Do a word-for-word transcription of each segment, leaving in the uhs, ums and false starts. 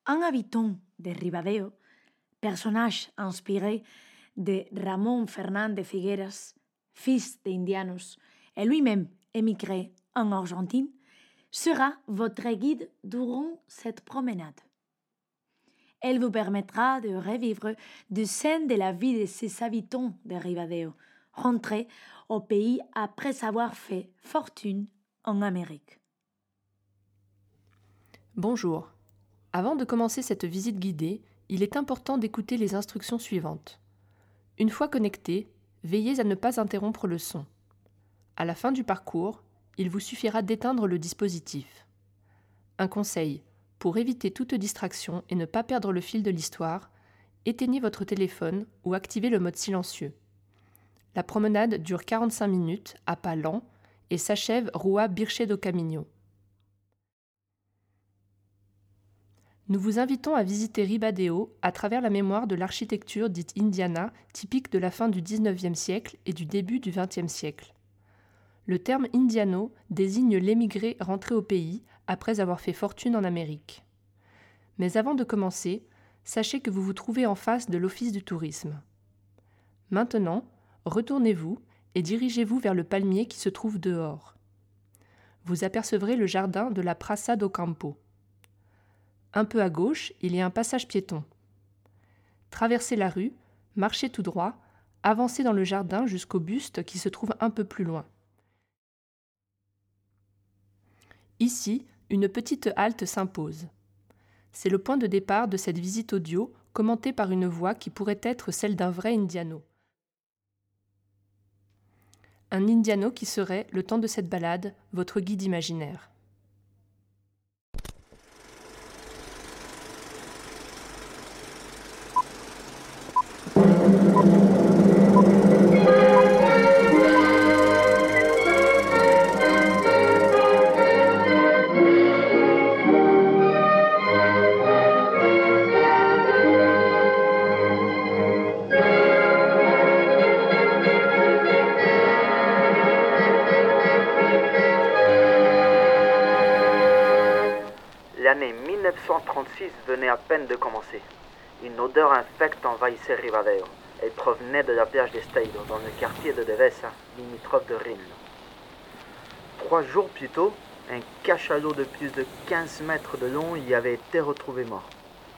Un habitant de Ribadeo, personnage inspiré de Ramón Fernández Figueras, fils d'indianos et lui-même émigré en Argentine, sera votre guide durant cette promenade. Elle vous permettra de revivre des scènes de la vie de ces habitants de Ribadeo, rentrés au pays après avoir fait fortune en Amérique. Bonjour. Avant de commencer cette visite guidée, il est important d'écouter les instructions suivantes. Une fois connecté, veillez à ne pas interrompre le son. À la fin du parcours, il vous suffira d'éteindre le dispositif. Un conseil, pour éviter toute distraction et ne pas perdre le fil de l'histoire, éteignez votre téléphone ou activez le mode silencieux. La promenade dure quarante-cinq minutes à pas lents et s'achève Rua Birche do Caminho. Nous vous invitons à visiter Ribadeo à travers la mémoire de l'architecture dite indiana, typique de la fin du dix-neuvième siècle et du début du vingtième siècle. Le terme indiano désigne l'émigré rentré au pays après avoir fait fortune en Amérique. Mais avant de commencer, sachez que vous vous trouvez en face de l'Office du tourisme. Maintenant, retournez-vous et dirigez-vous vers le palmier qui se trouve dehors. Vous apercevrez le jardin de la Praça do Campo. Un peu à gauche, il y a un passage piéton. Traversez la rue, marchez tout droit, avancez dans le jardin jusqu'au buste qui se trouve un peu plus loin. Ici, une petite halte s'impose. C'est le point de départ de cette visite audio commentée par une voix qui pourrait être celle d'un vrai indiano. Un indiano qui serait, le temps de cette balade, votre guide imaginaire. L'année mille neuf cent trente-six venait à peine de commencer. Une odeur infecte envahissait Ribadeo. Elle provenait de la plage d'Esteiro, dans le quartier de Devesa, limitrophe de Rimlo. Trois jours plus tôt, un cachalot de plus de quinze mètres de long y avait été retrouvé mort.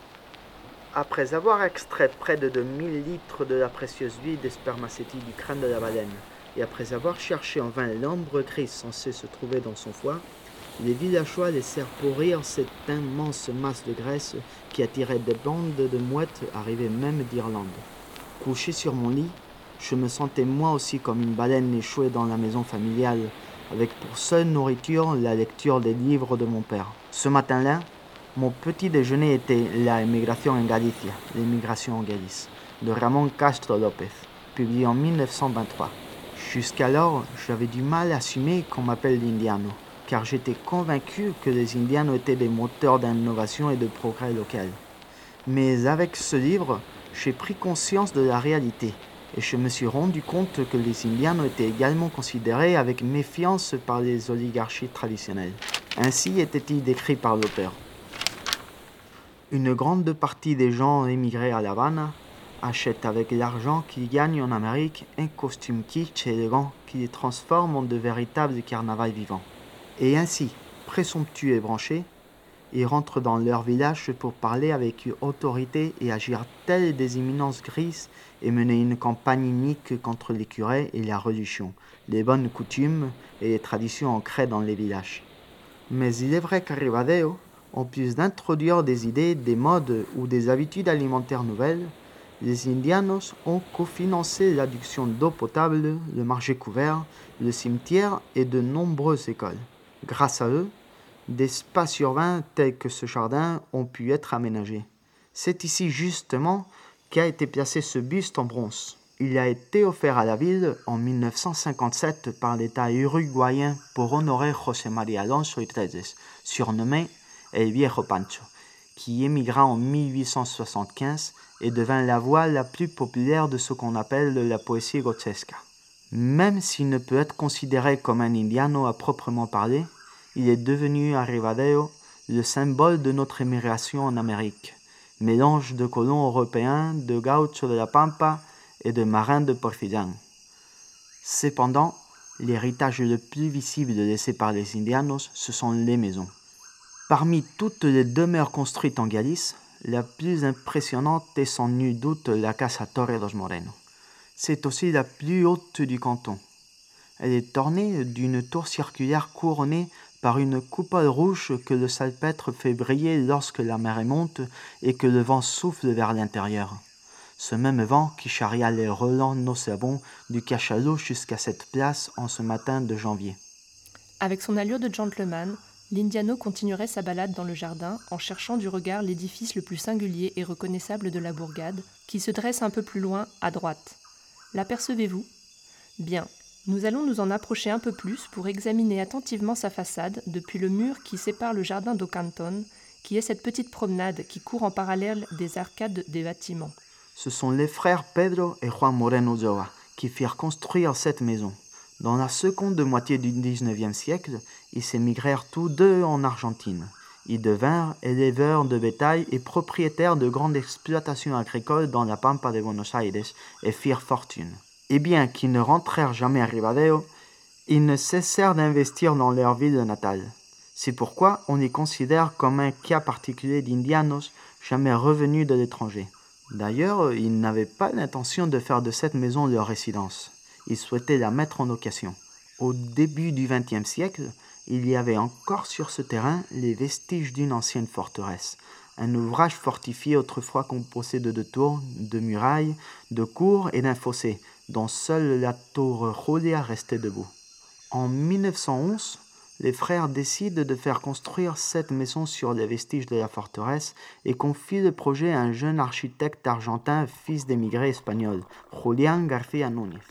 Après avoir extrait près de deux mille litres de la précieuse huile de spermacétique du crâne de la baleine, et après avoir cherché en vain l'ombre grise censée se trouver dans son foie, les villageois laissèrent pourrir cette immense masse de graisse qui attirait des bandes de mouettes arrivées même d'Irlande. Couché sur mon lit, je me sentais moi aussi comme une baleine échouée dans la maison familiale, avec pour seule nourriture la lecture des livres de mon père. Ce matin-là, mon petit déjeuner était La émigration en Galicia, l'émigration en Galice, de Ramón Castro López, publié en mille neuf cent vingt-trois. Jusqu'alors, j'avais du mal à assumer qu'on m'appelle l'indiano, car j'étais convaincu que les indianos étaient des moteurs d'innovation et de progrès local. Mais avec ce livre, j'ai pris conscience de la réalité et je me suis rendu compte que les indianos étaient également considérés avec méfiance par les oligarchies traditionnelles. Ainsi était-il décrit par l'auteur. Une grande partie des gens émigrés à La Habana achètent avec l'argent qu'ils gagnent en Amérique un costume kitsch et élégant qui les transforme en de véritables carnavals vivants. Et ainsi, présomptueux et branchés, ils rentrent dans leur village pour parler avec autorité et agir tels des éminences grises et mener une campagne inique contre les curés et la religion, les bonnes coutumes et les traditions ancrées dans les villages. Mais il est vrai qu'à Ribadeo, en plus d'introduire des idées, des modes ou des habitudes alimentaires nouvelles, les indianos ont cofinancé l'adduction d'eau potable, le marché couvert, le cimetière et de nombreuses écoles. Grâce à eux, des espaces urbains tels que ce jardin ont pu être aménagés. C'est ici justement qu'a été placé ce buste en bronze. Il a été offert à la ville en mille neuf cent cinquante-sept par l'État uruguayen pour honorer José María Alonso Ypres, surnommé El Viejo Pancho, qui émigra en mille huit cent soixante-quinze et devint la voix la plus populaire de ce qu'on appelle la poésie gauchesca. Même s'il ne peut être considéré comme un indiano à proprement parler, il est devenu à Ribadeo le symbole de notre émigration en Amérique, mélange de colons européens, de gauchos de la Pampa et de marins de Porfirian. Cependant, l'héritage le plus visible laissé par les Indianos, ce sont les maisons. Parmi toutes les demeures construites en Galice, la plus impressionnante est sans nul doute la Casa Torre dos Moreno. C'est aussi la plus haute du canton. Elle est ornée d'une tour circulaire couronnée par une coupole rouge que le salpêtre fait briller lorsque la mer monte et que le vent souffle vers l'intérieur. Ce même vent qui charria les relents nauséabonds du cachalot jusqu'à cette place en ce matin de janvier. Avec son allure de gentleman, l'Indiano continuerait sa balade dans le jardin en cherchant du regard l'édifice le plus singulier et reconnaissable de la bourgade, qui se dresse un peu plus loin, à droite. L'apercevez-vous ? Bien. Nous allons nous en approcher un peu plus pour examiner attentivement sa façade depuis le mur qui sépare le jardin do Canton, qui est cette petite promenade qui court en parallèle des arcades des bâtiments. Ce sont les frères Pedro et Juan Moreno Ulloa qui firent construire cette maison. Dans la seconde moitié du dix-neuvième siècle, ils s'émigrèrent tous deux en Argentine. Ils devinrent éleveurs de bétail et propriétaires de grandes exploitations agricoles dans la Pampa de Buenos Aires et firent fortune. Et bien qu'ils ne rentrèrent jamais à Ribadeo, ils ne cessèrent d'investir dans leur ville natale. C'est pourquoi on les considère comme un cas particulier d'indianos jamais revenus de l'étranger. D'ailleurs, ils n'avaient pas l'intention de faire de cette maison leur résidence. Ils souhaitaient la mettre en location. Au début du vingtième siècle, il y avait encore sur ce terrain les vestiges d'une ancienne forteresse, un ouvrage fortifié autrefois composé de deux tours, de murailles, de cours et d'un fossé, dont seule la tour Julia restait debout. En mille neuf cent onze, les frères décident de faire construire cette maison sur les vestiges de la forteresse et confient le projet à un jeune architecte argentin, fils d'émigrés espagnols, Julián García Núñez.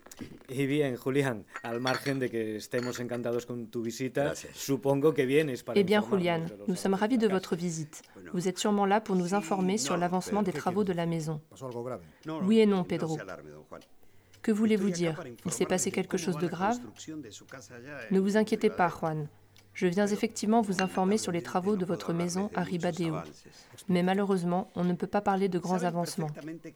Y bien, Julián, al margen de que estemos encantados con tu visita, supongo que vienes para... Eh bien, Julián, nous sommes ravis de votre visite. Vous êtes sûrement là pour nous informer sur l'avancement des travaux de la maison. Oui et non, Pedro. Que voulez-vous dire ? Il s'est passé quelque chose de grave ? Ne vous inquiétez pas, Juan. Je viens effectivement vous informer sur les travaux de votre maison à Ribadeo. Mais malheureusement, on ne peut pas parler de grands avancements.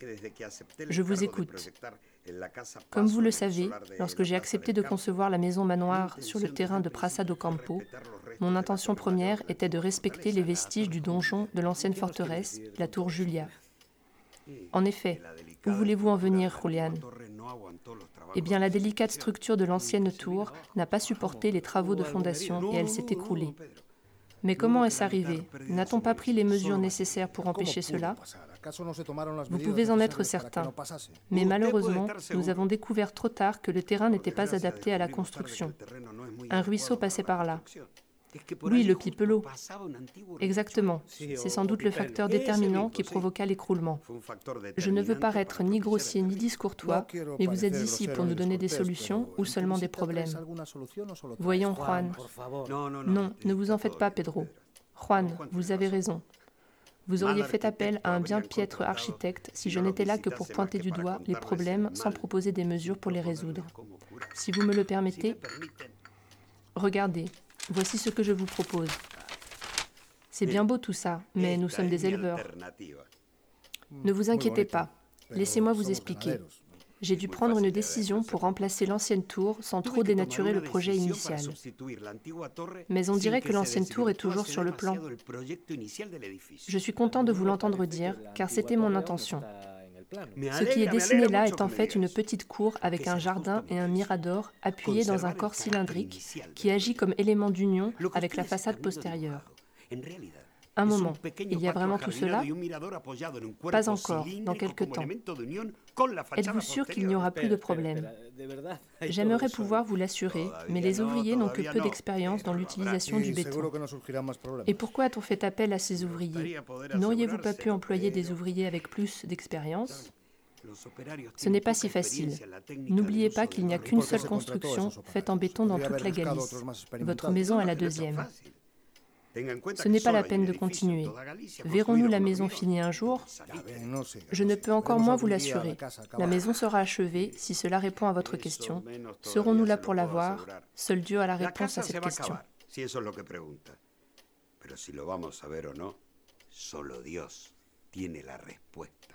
Je vous écoute. Comme vous le savez, lorsque j'ai accepté de concevoir la maison manoir sur le terrain de Praça do Campo, mon intention première était de respecter les vestiges du donjon de l'ancienne forteresse, la tour Julia. En effet, où voulez-vous en venir, Julián ? Eh bien, la délicate structure de l'ancienne tour n'a pas supporté les travaux de fondation et elle s'est écroulée. Mais comment est-ce arrivé ? N'a-t-on pas pris les mesures nécessaires pour empêcher cela ? Vous pouvez en être certain. Mais malheureusement, nous avons découvert trop tard que le terrain n'était pas adapté à la construction. Un ruisseau passait par là. Oui, le Pipelot. Exactement. C'est sans doute le facteur déterminant qui provoqua l'écroulement. Je ne veux paraître ni grossier ni discourtois, mais vous êtes ici pour nous donner des solutions ou seulement des problèmes. Voyons, Juan. Non, ne vous en faites pas, Pedro. Juan, vous avez raison. Vous auriez fait appel à un bien piètre architecte si je n'étais là que pour pointer du doigt les problèmes sans proposer des mesures pour les résoudre. Si vous me le permettez, regardez. Voici ce que je vous propose. C'est bien beau tout ça, mais nous sommes des éleveurs. Ne vous inquiétez pas. Laissez-moi vous expliquer. J'ai dû prendre une décision pour remplacer l'ancienne tour sans trop dénaturer le projet initial. Mais on dirait que l'ancienne tour est toujours sur le plan. Je suis content de vous l'entendre dire, car c'était mon intention. Ce qui est dessiné là est en fait une petite cour avec un jardin et un mirador appuyé dans un corps cylindrique qui agit comme élément d'union avec la façade postérieure. Un moment, il y a vraiment tout cela ? Pas encore, dans quelque temps. Êtes-vous sûr qu'il n'y aura plus de problème ? J'aimerais pouvoir vous l'assurer, mais les ouvriers n'ont que peu d'expérience dans l'utilisation du béton. Et pourquoi a-t-on fait appel à ces ouvriers ? N'auriez-vous pas pu employer des ouvriers avec plus d'expérience ? Ce n'est pas si facile. N'oubliez pas qu'il n'y a qu'une seule construction faite en béton dans toute la Galice. Votre maison est la deuxième. Ce n'est pas la peine de continuer. Verrons-nous la maison finie un jour ? Je ne peux encore moins vous l'assurer. La maison sera achevée si cela répond à votre question. Serons-nous là pour la voir ? Seul Dieu a la réponse à cette question. Pero si lo vamos a ver o no, solo Dios tiene la respuesta.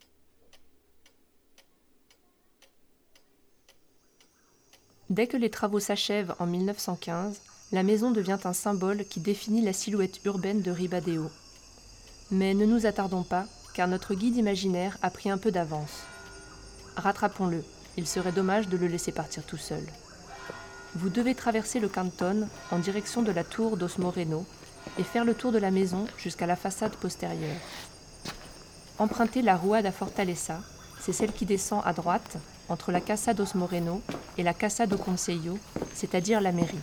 Dès que les travaux s'achèvent en mille neuf cent quinze, la maison devient un symbole qui définit la silhouette urbaine de Ribadeo. Mais ne nous attardons pas, car notre guide imaginaire a pris un peu d'avance. Rattrapons-le, il serait dommage de le laisser partir tout seul. Vous devez traverser le canton en direction de la tour dos Moreno et faire le tour de la maison jusqu'à la façade postérieure. Empruntez la Rua da Fortaleza, c'est celle qui descend à droite entre la Casa dos Moreno et la Casa do Conselho, c'est-à-dire la mairie.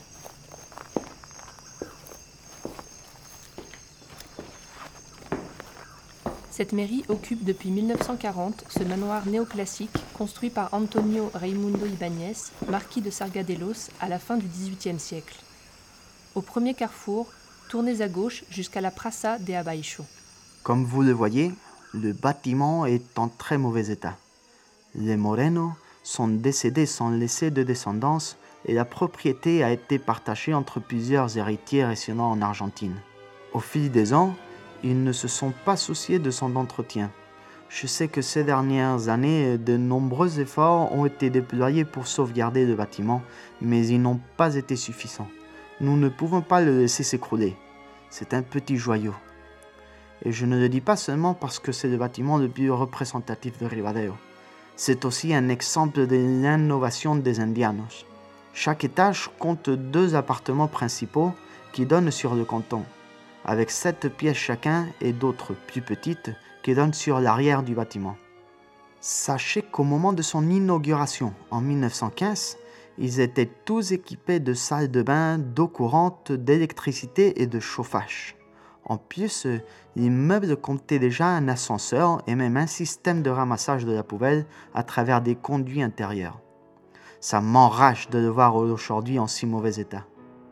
Cette mairie occupe depuis mille neuf cent quarante ce manoir néoclassique construit par Antonio Raimundo Ibáñez, marquis de Sargadelos, à la fin du dix-huitième siècle. Au premier carrefour, tournez à gauche jusqu'à la Praça de Abaixo. Comme vous le voyez, le bâtiment est en très mauvais état. Les Moreno sont décédés sans laisser de descendance et la propriété a été partagée entre plusieurs héritiers résidant en Argentine. Au fil des ans, ils ne se sont pas souciés de son entretien. Je sais que ces dernières années, de nombreux efforts ont été déployés pour sauvegarder le bâtiment, mais ils n'ont pas été suffisants. Nous ne pouvons pas le laisser s'écrouler. C'est un petit joyau. Et je ne le dis pas seulement parce que c'est le bâtiment le plus représentatif de Ribadeo. C'est aussi un exemple de l'innovation des Indianos. Chaque étage compte deux appartements principaux qui donnent sur le canton, avec sept pièces chacun et d'autres plus petites qui donnent sur l'arrière du bâtiment. Sachez qu'au moment de son inauguration en mille neuf cent quinze, ils étaient tous équipés de salles de bain, d'eau courante, d'électricité et de chauffage. En plus, l'immeuble comptait déjà un ascenseur et même un système de ramassage de la poubelle à travers des conduits intérieurs. Ça m'enrage de le voir aujourd'hui en si mauvais état.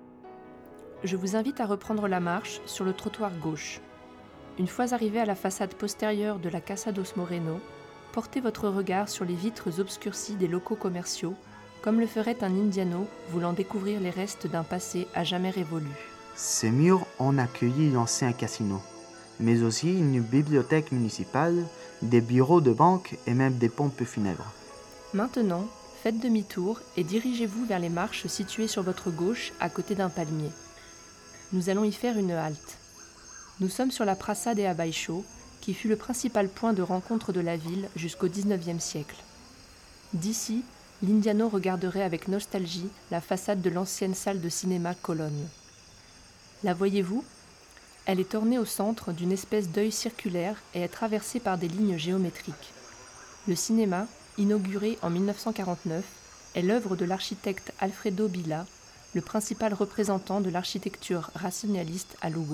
Je vous invite à reprendre la marche sur le trottoir gauche. Une fois arrivé à la façade postérieure de la Casa dos Moreno, portez votre regard sur les vitres obscurcies des locaux commerciaux, comme le ferait un Indiano voulant découvrir les restes d'un passé à jamais révolu. Ces murs ont accueilli l'ancien casino, mais aussi une bibliothèque municipale, des bureaux de banque et même des pompes funèbres. Maintenant, faites demi-tour et dirigez-vous vers les marches situées sur votre gauche à côté d'un palmier. Nous allons y faire une halte. Nous sommes sur la Praça de Abaixo, qui fut le principal point de rencontre de la ville jusqu'au dix-neuvième siècle. D'ici, l'Indiano regarderait avec nostalgie la façade de l'ancienne salle de cinéma Colonne. La voyez-vous ? Elle est ornée au centre d'une espèce d'œil circulaire et est traversée par des lignes géométriques. Le cinéma, inauguré en mille neuf cent quarante-neuf, est l'œuvre de l'architecte Alfredo Billah, le principal représentant de l'architecture rationaliste à Lugo.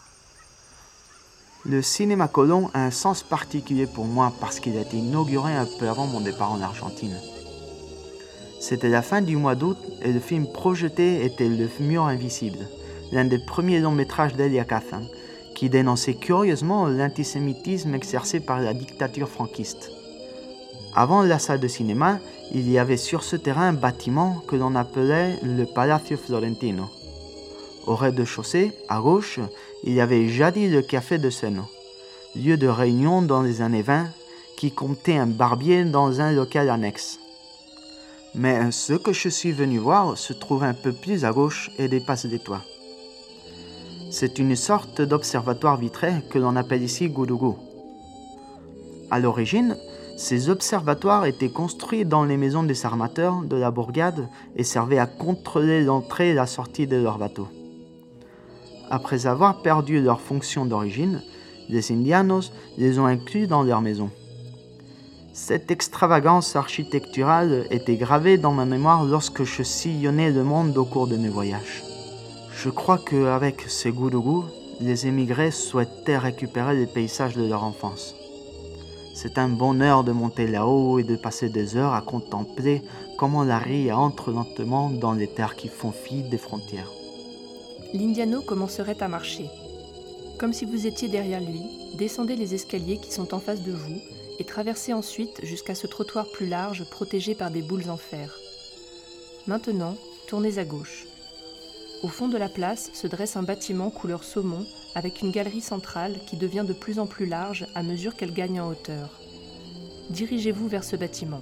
Le cinéma Colón a un sens particulier pour moi parce qu'il a été inauguré un peu avant mon départ en Argentine. C'était la fin du mois d'août et le film projeté était Le Mur Invisible, l'un des premiers longs métrages d'Elia Kazan, qui dénonçait curieusement l'antisémitisme exercé par la dictature franquiste. Avant la salle de cinéma, il y avait sur ce terrain un bâtiment que l'on appelait le Palacio Florentino. Au rez-de-chaussée, à gauche, il y avait jadis le Café de Seno, lieu de réunion dans les années vingt, qui comptait un barbier dans un local annexe. Mais ce que je suis venu voir se trouve un peu plus à gauche et dépasse les toits. C'est une sorte d'observatoire vitré que l'on appelle ici Gurugu. À l'origine, ces observatoires étaient construits dans les maisons des armateurs de la bourgade et servaient à contrôler l'entrée et la sortie de leurs bateaux. Après avoir perdu leur fonction d'origine, les Indianos les ont inclus dans leurs maisons. Cette extravagance architecturale était gravée dans ma mémoire lorsque je sillonnais le monde au cours de mes voyages. Je crois qu'avec ces Gurugu, les émigrés souhaitaient récupérer les paysages de leur enfance. C'est un bonheur de monter là-haut et de passer des heures à contempler comment la rie entre lentement dans les terres qui font fi des frontières. L'Indiano commencerait à marcher. Comme si vous étiez derrière lui, descendez les escaliers qui sont en face de vous et traversez ensuite jusqu'à ce trottoir plus large protégé par des boules en fer. Maintenant, tournez à gauche. Au fond de la place se dresse un bâtiment couleur saumon avec une galerie centrale qui devient de plus en plus large à mesure qu'elle gagne en hauteur. Dirigez-vous vers ce bâtiment.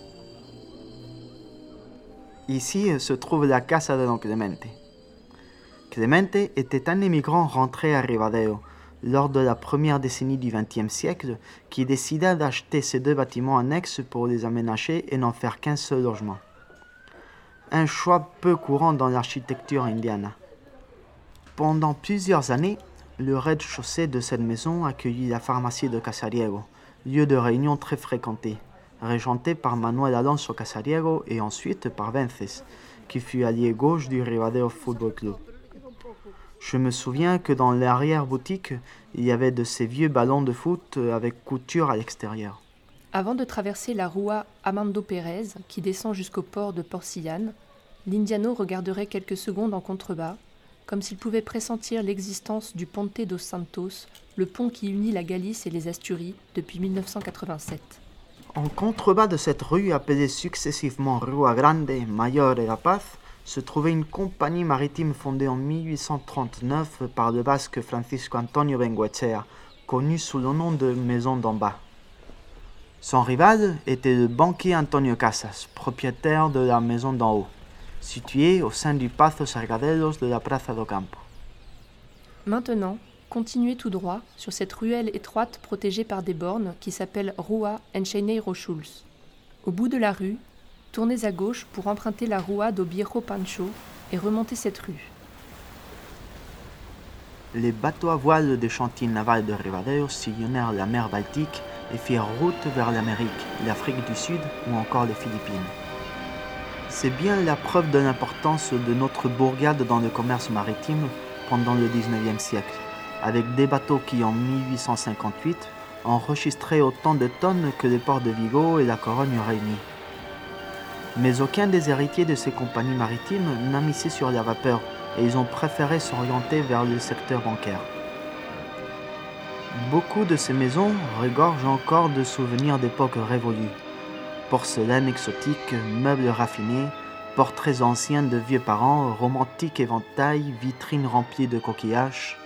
Ici se trouve la casa de Don Clemente. Clemente était un émigrant rentré à Ribadeo lors de la première décennie du vingtième siècle qui décida d'acheter ces deux bâtiments annexes pour les aménager et n'en faire qu'un seul logement. Un choix peu courant dans l'architecture indiana. Pendant plusieurs années, le rez-de-chaussée de cette maison accueillit la pharmacie de Casariego, lieu de réunion très fréquenté, régenté par Manuel Alonso Casariego et ensuite par Vences, qui fut allié gauche du Ribadeo Football Club. Je me souviens que dans l'arrière-boutique, il y avait de ces vieux ballons de foot avec couture à l'extérieur. Avant de traverser la Rua Amando Pérez, qui descend jusqu'au port de Porcillane, l'Indiano regarderait quelques secondes en contrebas, comme s'il pouvait pressentir l'existence du Ponte dos Santos, le pont qui unit la Galice et les Asturies depuis mille neuf cent quatre-vingt-sept. En contrebas de cette rue appelée successivement Rua Grande, Mayor et La Paz, se trouvait une compagnie maritime fondée en mille huit cent trente-neuf par le basque Francisco Antonio Bengoechea, connu sous le nom de Maison d'en bas. Son rival était le banquier Antonio Casas, propriétaire de la Maison d'en haut, située au sein du Pazo Sargadelos de la Plaza do Campo. Maintenant, continuez tout droit sur cette ruelle étroite protégée par des bornes qui s'appelle Rua Encheneiro Schulz. Au bout de la rue, tournez à gauche pour emprunter la Rua do Viejo Pancho et remonter cette rue. Les bateaux à voile des chantiers navals de Ribadeo sillonnèrent la mer Baltique et firent route vers l'Amérique, l'Afrique du Sud ou encore les Philippines. C'est bien la preuve de l'importance de notre bourgade dans le commerce maritime pendant le dix-neuvième siècle, avec des bateaux qui, en mille huit cent cinquante-huit, enregistraient autant de tonnes que les ports de Vigo et la Corogne réunis. Mais aucun des héritiers de ces compagnies maritimes n'a misé sur la vapeur et ils ont préféré s'orienter vers le secteur bancaire. Beaucoup de ces maisons regorgent encore de souvenirs d'époques révolues. Porcelaine exotique, meubles raffinés, portraits anciens de vieux parents, romantiques éventails, vitrines remplies de coquillages.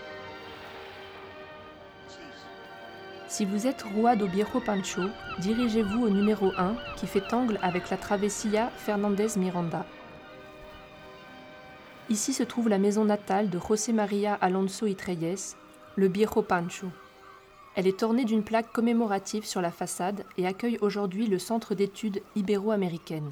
Si vous êtes Rua do Viejo Pancho, dirigez-vous au numéro un qui fait angle avec la Travessia Fernandez Miranda. Ici se trouve la maison natale de José María Alonso y Treyes, le Viejo Pancho. Elle est ornée d'une plaque commémorative sur la façade et accueille aujourd'hui le Centre d'études ibéro-américaines.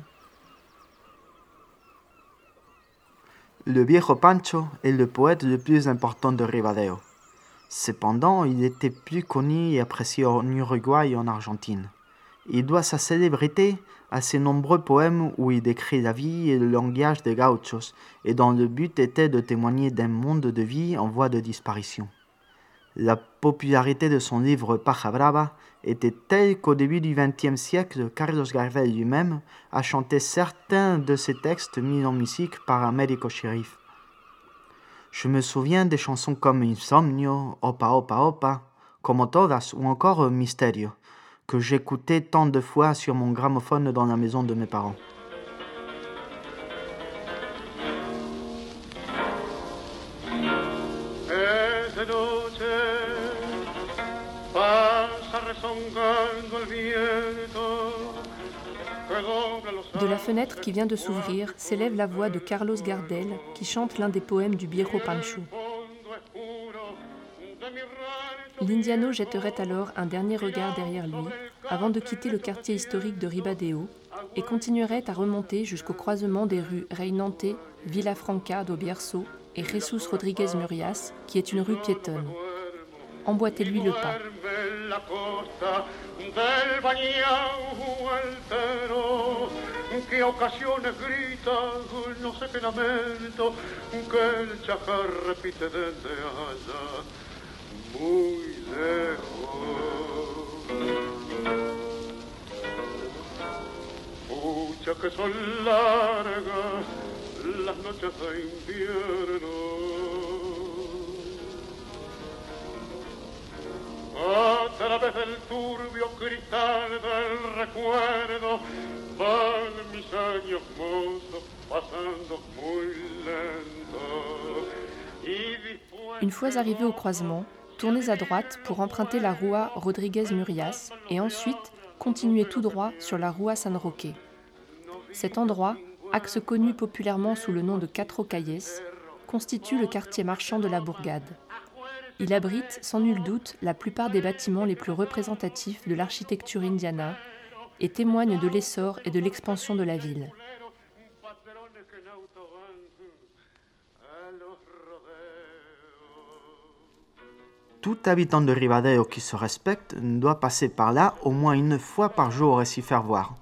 Le Viejo Pancho est le poète le plus important de Ribadeo. Cependant, il était plus connu et apprécié en Uruguay et en Argentine. Il doit sa célébrité à ses nombreux poèmes où il décrit la vie et le langage des gauchos, et dont le but était de témoigner d'un monde de vie en voie de disparition. La popularité de son livre Paja Brava était telle qu'au début du vingtième siècle, Carlos Gardel lui-même a chanté certains de ses textes mis en musique par Américo Chérif. Je me souviens des chansons comme Insomnio, Opa Opa Opa, Como Todas ou encore Misterio, que j'écoutais tant de fois sur mon gramophone dans la maison de mes parents. De la fenêtre qui vient de s'ouvrir s'élève la voix de Carlos Gardel qui chante l'un des poèmes du Viejo Pancho. L'Indiano jetterait alors un dernier regard derrière lui avant de quitter le quartier historique de Ribadeo et continuerait à remonter jusqu'au croisement des rues Reinante, Villafranca do Bierzo et Jesus Rodriguez Murias, qui est une rue piétonne. Emboîtez-lui le pas. Pucha que son largas las noches de invierno. A través del turbio cristal del recuerdo van mis años mozos Une fois arrivé au croisement, tournez à droite pour emprunter la Rua Rodriguez Murias et ensuite continuez tout droit sur la Rua San Roque. Cet endroit, axe connu populairement sous le nom de Quatre Calles, constitue le quartier marchand de la bourgade. Il abrite sans nul doute la plupart des bâtiments les plus représentatifs de l'architecture indiana et témoigne de l'essor et de l'expansion de la ville. Tout habitant de Ribadeo qui se respecte doit passer par là au moins une fois par jour et s'y faire voir.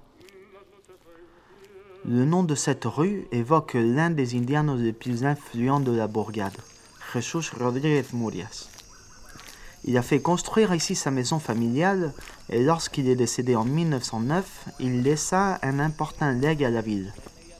Le nom de cette rue évoque l'un des indianos les plus influents de la bourgade, Jesús Rodríguez Murias. Il a fait construire ici sa maison familiale et lorsqu'il est décédé en mille neuf cent neuf, il laissa un important legs à la ville.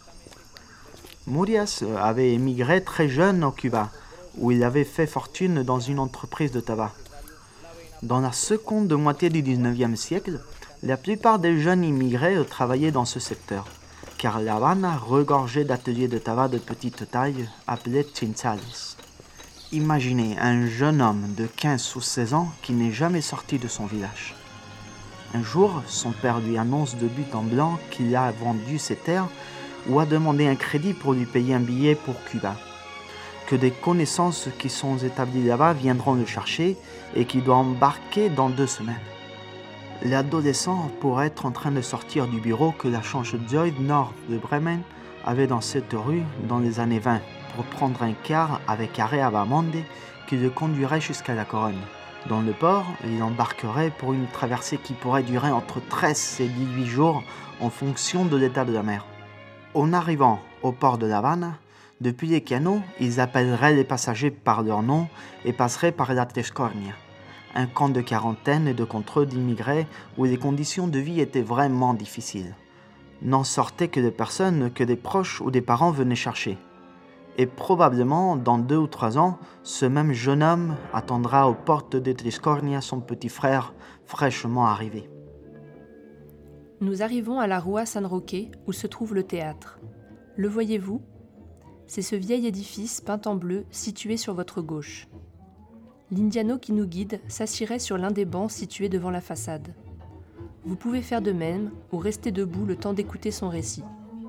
Murias avait émigré très jeune au Cuba, où il avait fait fortune dans une entreprise de tabac. Dans la seconde moitié du dix-neuvième siècle, la plupart des jeunes immigrés travaillaient dans ce secteur, car La Habana regorgeait d'ateliers de tabac de petite taille appelés chinchales. Imaginez un jeune homme de quinze ou seize ans qui n'est jamais sorti de son village. Un jour, son père lui annonce de but en blanc qu'il a vendu ses terres ou a demandé un crédit pour lui payer un billet pour Cuba. Que des connaissances qui sont établies là-bas viendront le chercher et qu'il doit embarquer dans deux semaines. L'adolescent pourrait être en train de sortir du bureau que la Change-Joy nord de Bremen avait dans cette rue dans les années vingt pour prendre un car avec arrêt à Bamonde qui le conduirait jusqu'à la Corogne. Dans le port, il embarquerait pour une traversée qui pourrait durer entre treize et dix-huit jours en fonction de l'état de la mer. En arrivant au port de La Habana, depuis les canaux, ils appelleraient les passagers par leur nom et passeraient par la Trescornia, un camp de quarantaine et de contrôle d'immigrés où les conditions de vie étaient vraiment difficiles. N'en sortaient que des personnes que des proches ou des parents venaient chercher. Et probablement, dans deux ou trois ans, ce même jeune homme attendra aux portes de Trescornia son petit frère fraîchement arrivé. Nous arrivons à la Rua San Roque où se trouve le théâtre. Le voyez-vous ? C'est ce vieil édifice peint en bleu situé sur votre gauche. L'indiano qui nous guide s'assirait sur l'un des bancs situés devant la façade. Vous pouvez faire de même ou rester debout le temps d'écouter son récit.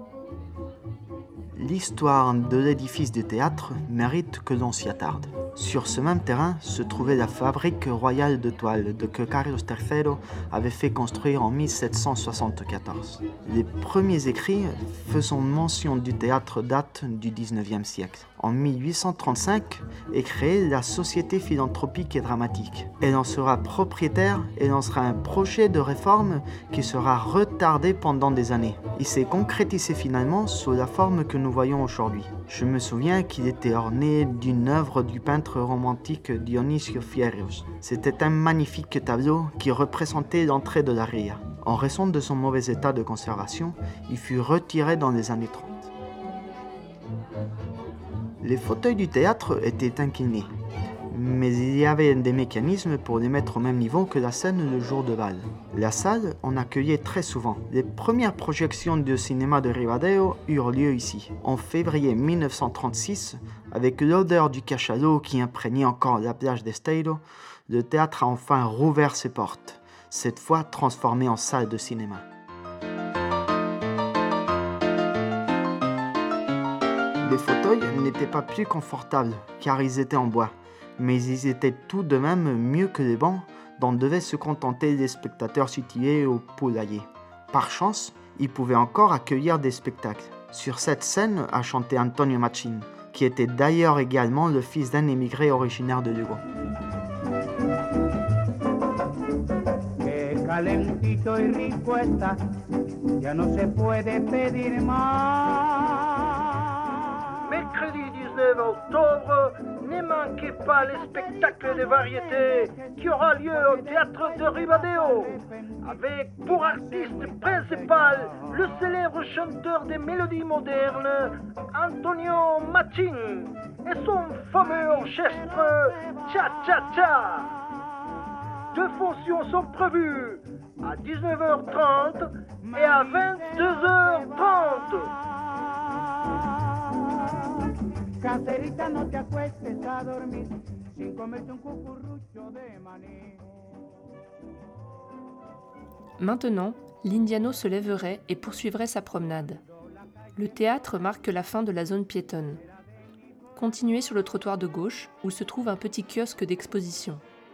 L'histoire de l'édifice du théâtre mérite que l'on s'y attarde. Sur ce même terrain se trouvait la fabrique royale de toile de que Carlos tercero avait fait construire en mille sept cent soixante-quatorze. Les premiers écrits faisant mention du théâtre datent du dix-neuvième siècle. En mille huit cent trente-cinq est créée la Société philanthropique et dramatique. Elle en sera propriétaire et lancera un projet de réforme qui sera retardé pendant des années. Il s'est concrétisé finalement sous la forme que nous voyons aujourd'hui. Je me souviens qu'il était orné d'une œuvre du peintre romantique Dionisio Fierros. C'était un magnifique tableau qui représentait l'entrée de la Ria. En raison de son mauvais état de conservation, il fut retiré dans les années trente. Les fauteuils du théâtre étaient inclinés, mais il y avait des mécanismes pour les mettre au même niveau que la scène le jour de bal. La salle en accueillait très souvent. Les premières projections de cinéma de Ribadeo eurent lieu ici. En février mille neuf cent trente-six, avec l'odeur du cachalot qui imprégnait encore la plage d'Esteiro, le théâtre a enfin rouvert ses portes, cette fois transformé en salle de cinéma. Les fauteuils n'étaient pas plus confortables car ils étaient en bois, mais ils étaient tout de même mieux que les bancs dont devaient se contenter les spectateurs situés au poulailler. Par chance, ils pouvaient encore accueillir des spectacles. Sur cette scène a chanté Antonio Machín, qui était d'ailleurs également le fils d'un émigré originaire de Lugo. Calentito y rico está, ya no se puede pedir más. Mercredi dix-neuf octobre, ne manquez pas le spectacle de variété qui aura lieu au théâtre de Ribadeo, avec pour artiste principal le célèbre chanteur des mélodies modernes, Antonio Machín, et son fameux orchestre Cha Cha Cha. Deux fonctions sont prévues à dix-neuf heures trente et à vingt-deux heures trente. Caserita, no te acuestes a dormir sin comerte un cucurrucho de maní. Maintenant, l'Indiano se lèverait et poursuivrait sa promenade. Le théâtre marque la fin de la zone piétonne. Continuez sur le trottoir de gauche, où se trouve un petit kiosque d'exposition.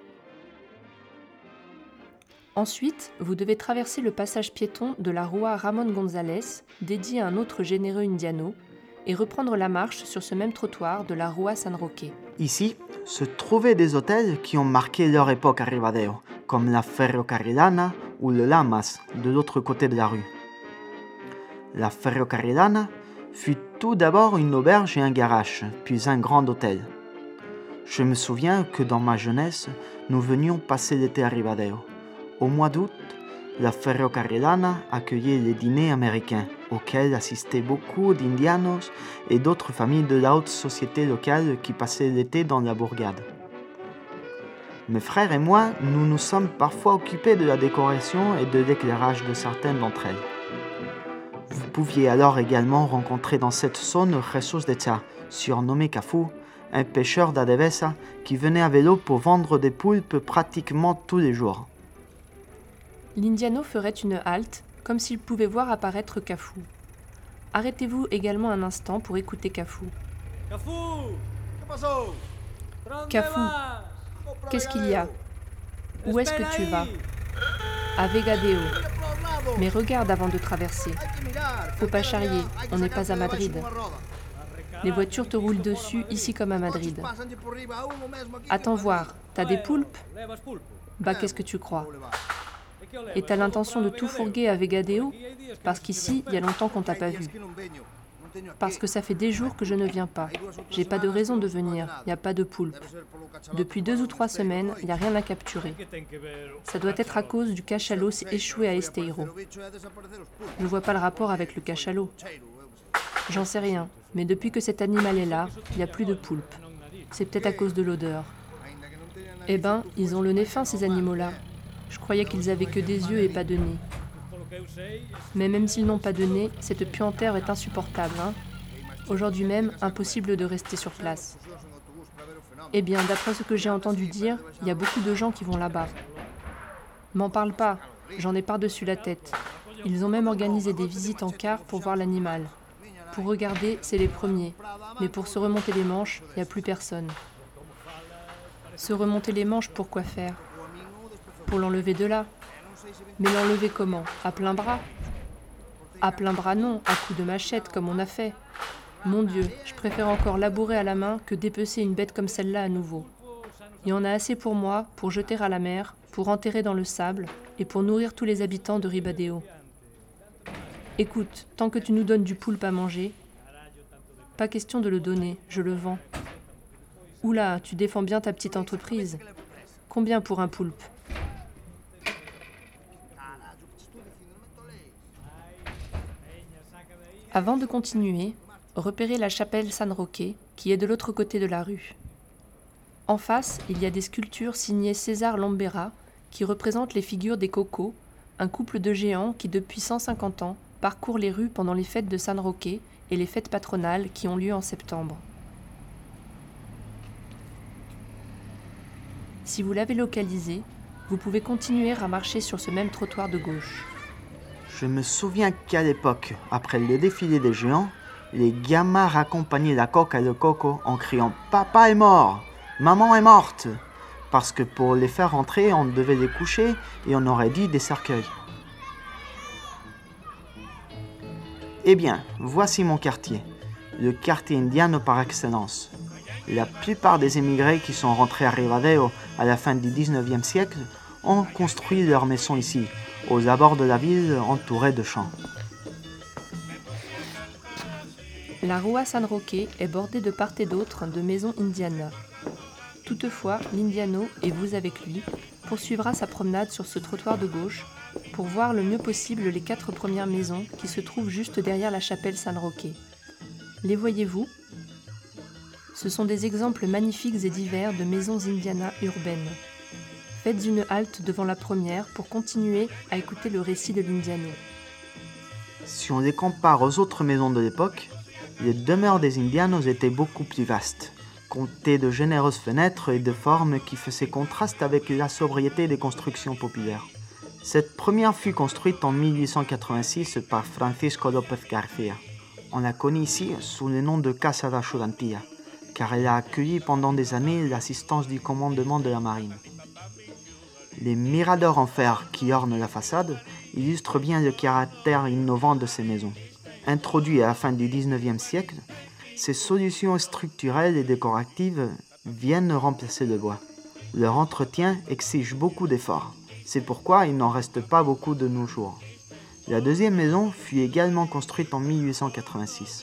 Ensuite, vous devez traverser le passage piéton de la Rua Ramon González, dédié à un autre généreux indiano, et reprendre la marche sur ce même trottoir de la Rua San Roque. Ici se trouvaient des hôtels qui ont marqué leur époque à Ribadeo, comme la Ferrocarrilana ou le Lamas de l'autre côté de la rue. La Ferrocarrilana fut tout d'abord une auberge et un garage, puis un grand hôtel. Je me souviens que dans ma jeunesse, nous venions passer l'été à Ribadeo. Au mois d'août, la Ferrocarrilana accueillait les dîners américains, auxquels assistaient beaucoup d'indianos et d'autres familles de la haute société locale qui passaient l'été dans la bourgade. Mes frères et moi, nous nous sommes parfois occupés de la décoration et de l'éclairage de certaines d'entre elles. Vous pouviez alors également rencontrer dans cette zone Jesus de Cha, surnommé Cafu, un pêcheur d'Adevesa qui venait à vélo pour vendre des poulpes pratiquement tous les jours. L'Indiano ferait une halte, comme s'il pouvait voir apparaître Cafu. Arrêtez-vous également un instant pour écouter Cafu. Cafu, qu'est-ce qu'il y a? Où est-ce que tu vas? À Vegadeo. Mais regarde avant de traverser. Faut pas charrier, on n'est pas à Madrid. Les voitures te roulent dessus, ici comme à Madrid. Attends voir, t'as des poulpes? Bah qu'est-ce que tu crois? Et t'as l'intention de tout fourguer à Vegadeo? Parce qu'ici, il y a longtemps qu'on t'a pas vu. Parce que ça fait des jours que je ne viens pas. J'ai pas de raison de venir, il n'y a pas de poulpe. Depuis deux ou trois semaines, il n'y a rien à capturer. Ça doit être à cause du cachalot échoué à Esteiro. Je vois pas le rapport avec le cachalot. J'en sais rien, mais depuis que cet animal est là, il n'y a plus de poulpe. C'est peut-être à cause de l'odeur. Eh ben, ils ont le nez fin ces animaux-là. Je croyais qu'ils avaient que des yeux et pas de nez. Mais même s'ils n'ont pas de nez, cette puanteur est insupportable, hein. Aujourd'hui même, impossible de rester sur place. Eh bien, d'après ce que j'ai entendu dire, il y a beaucoup de gens qui vont là-bas. M'en parle pas, j'en ai par-dessus la tête. Ils ont même organisé des visites en car pour voir l'animal. Pour regarder, c'est les premiers. Mais pour se remonter les manches, il n'y a plus personne. Se remonter les manches, pour quoi faire? Pour l'enlever de là. Mais l'enlever comment? À plein bras? À plein bras non, à coups de machette comme on a fait. Mon Dieu, je préfère encore labourer à la main que dépecer une bête comme celle-là à nouveau. Il y en a assez pour moi, pour jeter à la mer, pour enterrer dans le sable et pour nourrir tous les habitants de Ribadeo. Écoute, tant que tu nous donnes du poulpe à manger, pas question de le donner, je le vends. Oula, tu défends bien ta petite entreprise. Combien pour un poulpe? Avant de continuer, repérez la chapelle San Roque, qui est de l'autre côté de la rue. En face, il y a des sculptures signées César Lombera, qui représentent les figures des Cocos, un couple de géants qui, depuis cent cinquante ans, parcourt les rues pendant les fêtes de San Roque et les fêtes patronales qui ont lieu en septembre. Si vous l'avez localisé, vous pouvez continuer à marcher sur ce même trottoir de gauche. Je me souviens qu'à l'époque, après le défilé des géants, les gamins raccompagnaient la coque et le coco en criant « Papa est mort ! Maman est morte !» Parce que pour les faire rentrer, on devait les coucher et on aurait dit des cercueils. Eh bien, voici mon quartier, le quartier indiano par excellence. La plupart des émigrés qui sont rentrés à Ribadeo à la fin du dix-neuvième siècle ont construit leur maison ici, aux abords de la ville entourée de champs. La Rua San Roque est bordée de part et d'autre de maisons indianas. Toutefois, l'Indiano, et vous avec lui, poursuivra sa promenade sur ce trottoir de gauche pour voir le mieux possible les quatre premières maisons qui se trouvent juste derrière la chapelle San Roque. Les voyez-vous? Ce sont des exemples magnifiques et divers de maisons indianas urbaines. Faites une halte devant la première pour continuer à écouter le récit de l'Indiano. Si on les compare aux autres maisons de l'époque, Les demeures des Indianos étaient beaucoup plus vastes, comptaient de généreuses fenêtres et de formes qui faisaient contraste avec la sobriété des constructions populaires. Cette première fut construite en mille huit cent quatre-vingt-six par Francisco López García. On la connaît ici sous le nom de Casa da Xurantilla, car elle a accueilli pendant des années l'assistance du commandement de la marine. Les miradors en fer qui ornent la façade illustrent bien le caractère innovant de ces maisons. Introduits à la fin du dix-neuvième siècle, ces solutions structurelles et décoratives viennent remplacer le bois. Leur entretien exige beaucoup d'efforts. C'est pourquoi il n'en reste pas beaucoup de nos jours. La deuxième maison fut également construite en mille huit cent quatre-vingt-six.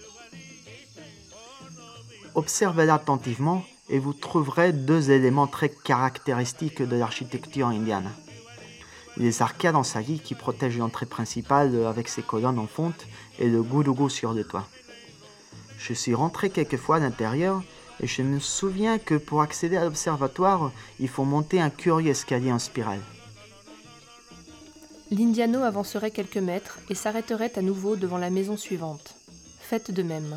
Observez-la attentivement et vous trouverez deux éléments très caractéristiques de l'architecture indienne. Les arcades en saillie qui protègent l'entrée principale avec ses colonnes en fonte et le goulougou sur le toit. Je suis rentré quelquefois à l'intérieur et je me souviens que pour accéder à l'observatoire, il faut monter un curieux escalier en spirale. L'Indiano avancerait quelques mètres et s'arrêterait à nouveau devant la maison suivante. Faites de même.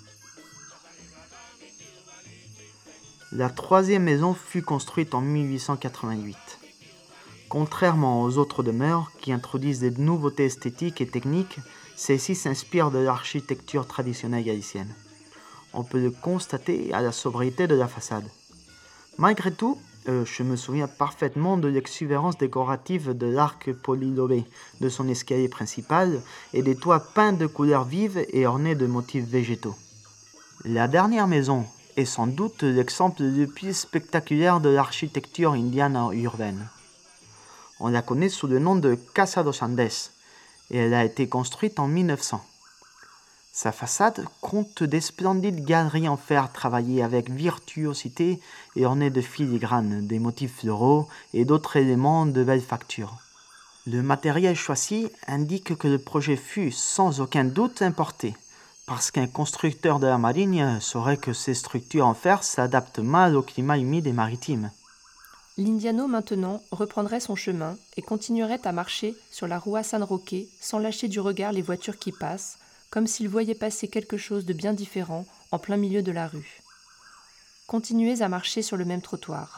La troisième maison fut construite en mille huit cent quatre-vingt-huit. Contrairement aux autres demeures qui introduisent des nouveautés esthétiques et techniques, celle-ci s'inspire de l'architecture traditionnelle galicienne. On peut le constater à la sobriété de la façade. Malgré tout, euh, je me souviens parfaitement de l'exubérance décorative de l'arc polylobé, de son escalier principal et des toits peints de couleurs vives et ornés de motifs végétaux. La dernière maison est sans doute l'exemple le plus spectaculaire de l'architecture indienne urbaine. On la connaît sous le nom de Casa dos Andes et elle a été construite en mille neuf cents. Sa façade compte des splendides galeries en fer travaillées avec virtuosité et ornées de filigranes, des motifs floraux et d'autres éléments de belle facture. Le matériel choisi indique que le projet fut sans aucun doute importé, parce qu'un constructeur de la marine saurait que ces structures en fer s'adaptent mal au climat humide et maritime. L'Indiano maintenant reprendrait son chemin et continuerait à marcher sur la Rua San Roque sans lâcher du regard les voitures qui passent, comme s'il voyait passer quelque chose de bien différent en plein milieu de la rue. Continuez à marcher sur le même trottoir.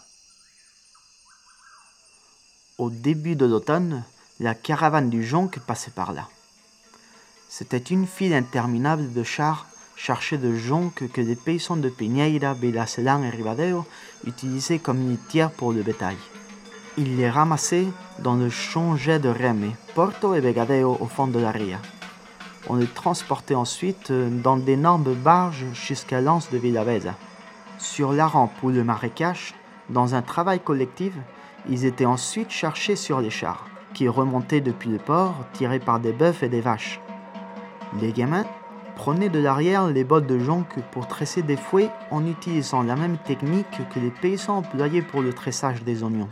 Au début de l'automne, la caravane du jonc passait par là. C'était une file interminable de chars chargés de jonc que les paysans de Peñeira, Vilacelán et Ribadeo utilisaient comme litière pour le bétail. Ils les ramassaient dans le changet de Reme, Porto et Vegadeo au fond de la ria. On les transportait ensuite dans d'énormes barges jusqu'à l'anse de Villaveza. Sur la rampe ou le marécage, dans un travail collectif, ils étaient ensuite cherchés sur les chars, qui remontaient depuis le port, tirés par des bœufs et des vaches. Les gamins prenaient de l'arrière les bottes de jonc pour tresser des fouets en utilisant la même technique que les paysans employaient pour le tressage des oignons.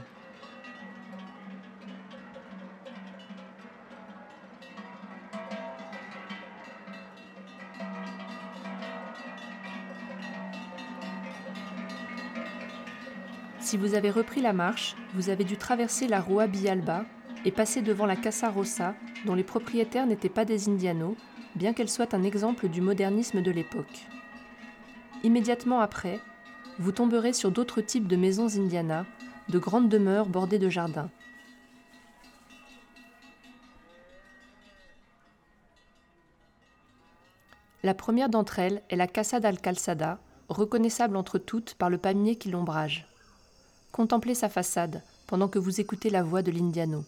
Si vous avez repris la marche, vous avez dû traverser la Rua Bialba et passer devant la Casa Rosa, dont les propriétaires n'étaient pas des Indianos, bien qu'elle soit un exemple du modernisme de l'époque. Immédiatement après, vous tomberez sur d'autres types de maisons indianas, de grandes demeures bordées de jardins. La première d'entre elles est la Casa del Calçada, reconnaissable entre toutes par le palmier qui l'ombrage. Contemplez sa façade pendant que vous écoutez la voix de l'Indiano.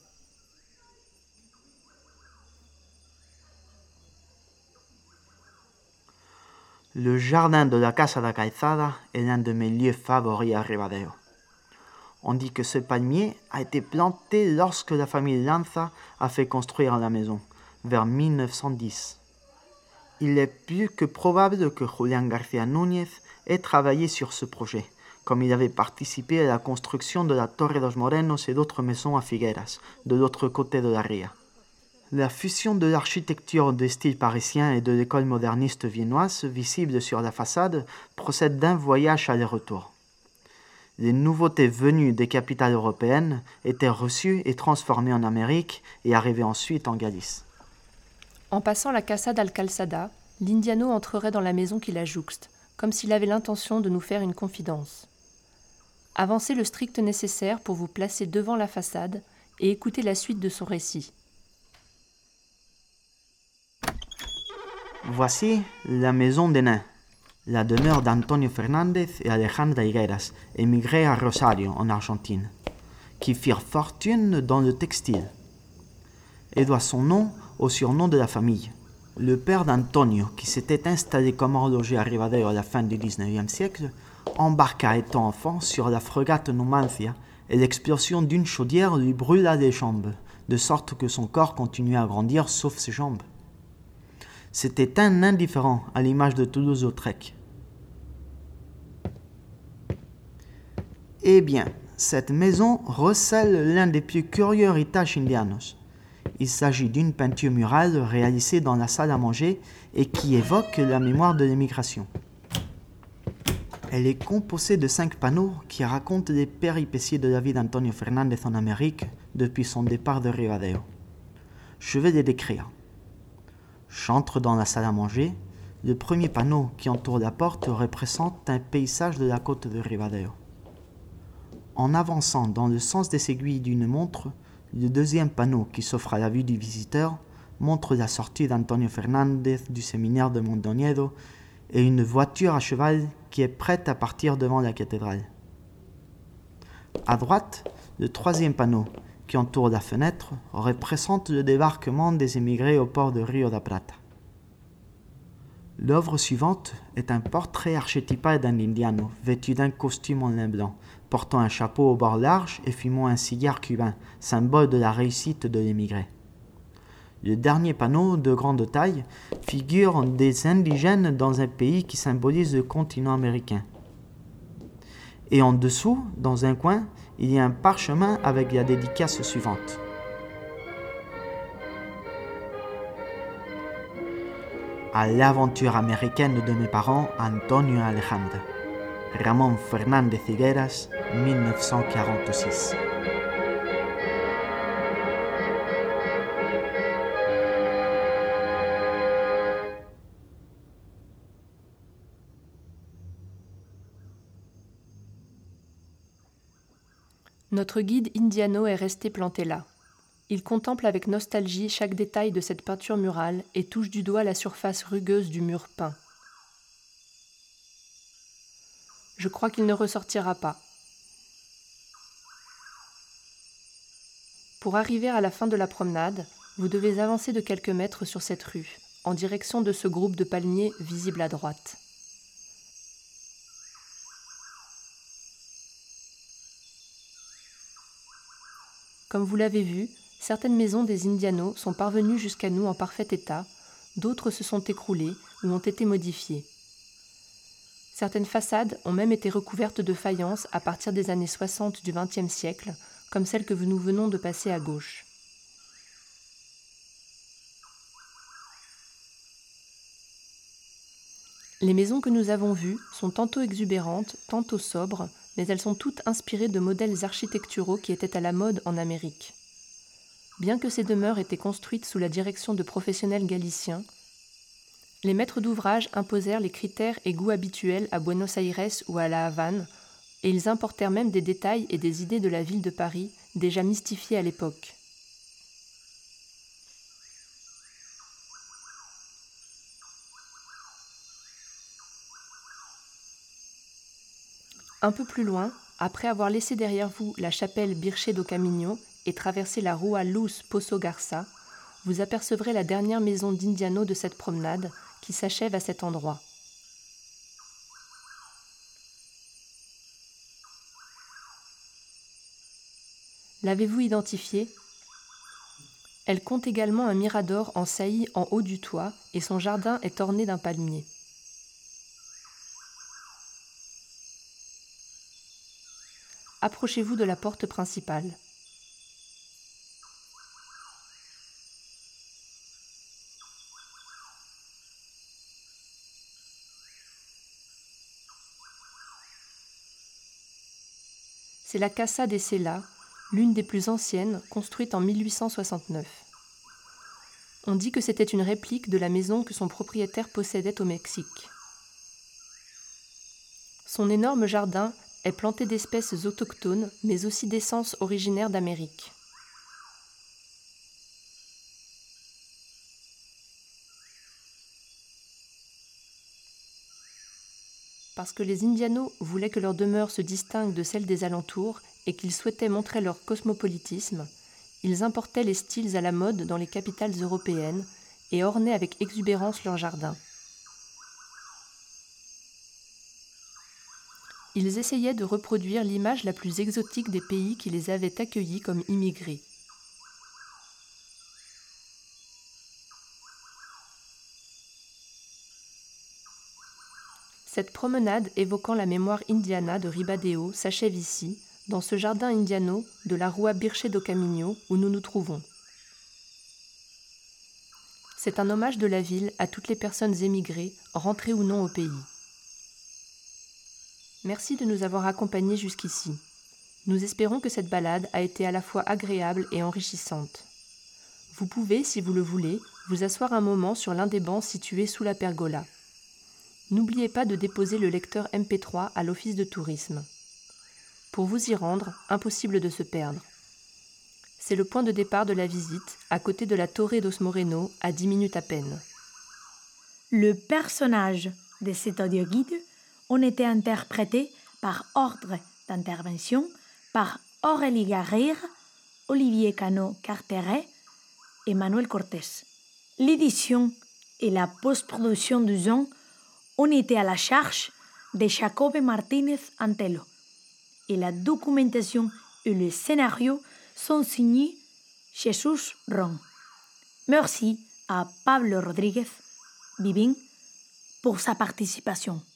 Le jardin de la Casa da Calçada est l'un de mes lieux favoris à Ribadeo. On dit que ce palmier a été planté lorsque la famille Lanza a fait construire la maison, vers mille neuf cent dix. Il est plus que probable que Julián García Núñez ait travaillé sur ce projet, comme il avait participé à la construction de la Torre dos Morenos et d'autres maisons à Figueras, de l'autre côté de la ria. La fusion de l'architecture de style parisien et de l'école moderniste viennoise, visible sur la façade, procède d'un voyage aller-retour. Les nouveautés venues des capitales européennes étaient reçues et transformées en Amérique et arrivaient ensuite en Galice. En passant la Casa del Calçada, l'Indiano entrerait dans la maison qui la jouxte, comme s'il avait l'intention de nous faire une confidence. Avancez le strict nécessaire pour vous placer devant la façade et écoutez la suite de son récit. Voici la maison des nains, la demeure d'Antonio Fernández et Alejandra Higueras, émigrés à Rosario, en Argentine, qui firent fortune dans le textile, et doit son nom au surnom de la famille. Le père d'Antonio, qui s'était installé comme horloger à Ribadeo à la fin du dix-neuvième siècle, embarqua étant enfant sur la frégate Numancia, et l'explosion d'une chaudière lui brûla les jambes, de sorte que son corps continuait à grandir sauf ses jambes. C'était un indifférent, à l'image de Toulouse-Lautrec. Eh bien, cette maison recèle l'un des plus curieux héritages indianos. Il s'agit d'une peinture murale réalisée dans la salle à manger et qui évoque la mémoire de l'émigration. Elle est composée de cinq panneaux qui racontent les péripéties de la vie d'Antonio Fernández en Amérique depuis son départ de Ribadeo. Je vais les décrire. J'entre dans la salle à manger. Le premier panneau qui entoure la porte représente un paysage de la côte de Ribadeo. En avançant dans le sens des aiguilles d'une montre, le deuxième panneau qui s'offre à la vue du visiteur montre la sortie d'Antonio Fernández du séminaire de Mondoñedo et une voiture à cheval qui est prête à partir devant la cathédrale. À droite, le troisième panneau qui entoure la fenêtre représente le débarquement des émigrés au port de Rio da Prata. L'œuvre suivante est un portrait archétypal d'un indiano vêtu d'un costume en lin blanc, portant un chapeau au bord large et fumant un cigare cubain, symbole de la réussite de l'émigré. Le dernier panneau, de grande taille, figure des indigènes dans un pays qui symbolise le continent américain. Et en dessous, dans un coin, il y a un parchemin avec la dédicace suivante. À l'aventure américaine de mes parents, Antonio et Alejandra. Ramón Fernández Higueras, mille neuf cent quarante-six. Notre guide indiano est resté planté là. Il contemple avec nostalgie chaque détail de cette peinture murale et touche du doigt la surface rugueuse du mur peint. Je crois qu'il ne ressortira pas. Pour arriver à la fin de la promenade, vous devez avancer de quelques mètres sur cette rue, en direction de ce groupe de palmiers visible à droite. Comme vous l'avez vu, certaines maisons des Indianos sont parvenues jusqu'à nous en parfait état, d'autres se sont écroulées ou ont été modifiées. Certaines façades ont même été recouvertes de faïence à partir des années soixante du vingtième siècle, comme celle que nous venons de passer à gauche. Les maisons que nous avons vues sont tantôt exubérantes, tantôt sobres, mais elles sont toutes inspirées de modèles architecturaux qui étaient à la mode en Amérique. Bien que ces demeures étaient construites sous la direction de professionnels galiciens, les maîtres d'ouvrage imposèrent les critères et goûts habituels à Buenos Aires ou à La Havane, et ils importèrent même des détails et des idées de la ville de Paris, déjà mystifiées à l'époque. Un peu plus loin, après avoir laissé derrière vous la chapelle Birche do Caminho et traversé la Rua Luz Poço Garça, vous apercevrez la dernière maison d'Indiano de cette promenade qui s'achève à cet endroit. L'avez-vous identifiée ? Elle compte également un mirador en saillie en haut du toit et son jardin est orné d'un palmier. Approchez-vous de la porte principale. C'est la Casa de Cela, l'une des plus anciennes, construite en mille huit cent soixante-neuf. On dit que c'était une réplique de la maison que son propriétaire possédait au Mexique. Son énorme jardin est planté d'espèces autochtones, mais aussi d'essences originaires d'Amérique. Parce que les Indianos voulaient que leur demeure se distingue de celle des alentours et qu'ils souhaitaient montrer leur cosmopolitisme, ils importaient les styles à la mode dans les capitales européennes et ornaient avec exubérance leurs jardins. Ils essayaient de reproduire l'image la plus exotique des pays qui les avaient accueillis comme immigrés. Cette promenade évoquant la mémoire indiana de Ribadeo s'achève ici, dans ce jardin indiano de la Rua Birche do Caminho où nous nous trouvons. C'est un hommage de la ville à toutes les personnes émigrées, rentrées ou non au pays. Merci de nous avoir accompagnés jusqu'ici. Nous espérons que cette balade a été à la fois agréable et enrichissante. Vous pouvez, si vous le voulez, vous asseoir un moment sur l'un des bancs situés sous la pergola. N'oubliez pas de déposer le lecteur M P trois à l'office de tourisme. Pour vous y rendre, impossible de se perdre. C'est le point de départ de la visite, à côté de la Torre dos Moreno, à dix minutes à peine. Le personnage de cet audio-guide ont été interprétés par ordre d'intervention par Aurélie Garrire, Olivier Cano-Carteret et Manuel Cortés. L'édition et la post-production du son ont été à la charge de Jacobe Martínez Antelo et la documentation et le scénario sont signés Jesús Ron. Merci à Pablo Rodríguez Vivín pour sa participation.